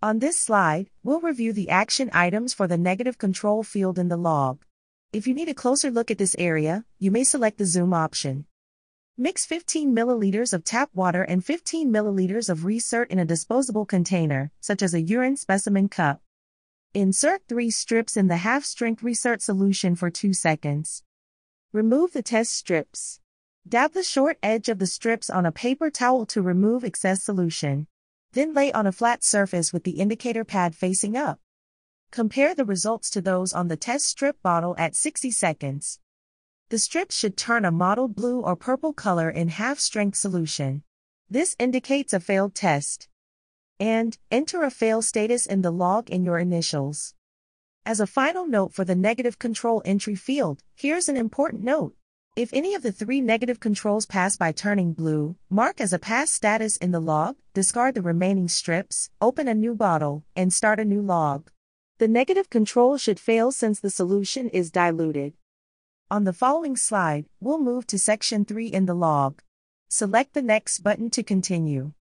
On this slide, we'll review the action items for the negative control field in the log. If you need a closer look at this area, you may select the zoom option. Mix 15 milliliters of tap water and 15 milliliters of Recert in a disposable container, such as a urine specimen cup. Insert 3 strips in the half-strength Recert solution for 2 seconds. Remove the test strips. Dab the short edge of the strips on a paper towel to remove excess solution. Then lay on a flat surface with the indicator pad facing up. Compare the results to those on the test strip bottle at 60 seconds. The strips should turn a mottled blue or purple color in half-strength solution. This indicates a failed test. And enter a fail status in the log in your initials. As a final note for the negative control entry field, here's an important note. If any of the 3 negative controls pass by turning blue, mark as a pass status in the log, discard the remaining strips, open a new bottle, and start a new log. The negative control should fail since the solution is diluted. On the following slide, we'll move to section 3 in the log. Select the Next button to continue.